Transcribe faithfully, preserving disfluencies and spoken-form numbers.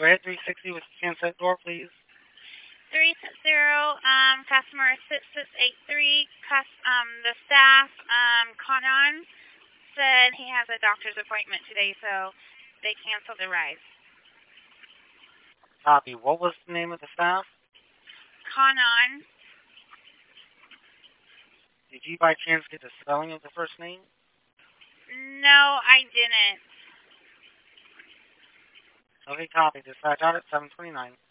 Go ahead, three sixty with the handset door, please. three sixty, um, customer six six eight three, cus um, the staff, um, Kanan, said he has a doctor's appointment today, so they canceled the ride. Copy. What was the name of the staff? Kanan. Did you by chance get the spelling of the first name? No, I didn't. Okay, copy. Dispatch out at seven twenty-nine.